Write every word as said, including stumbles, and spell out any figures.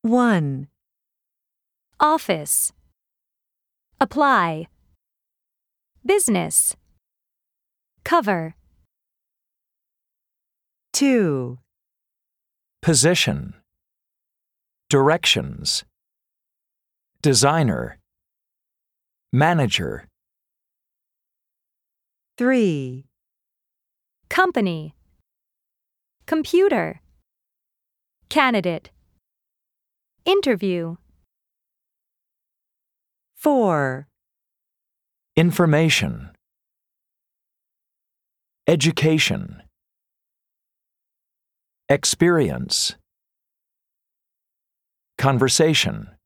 one, office, apply, business, cover, two, position, directions, designer, manager, three, company, computer, candidate, interview, four, information, education, experience, conversation.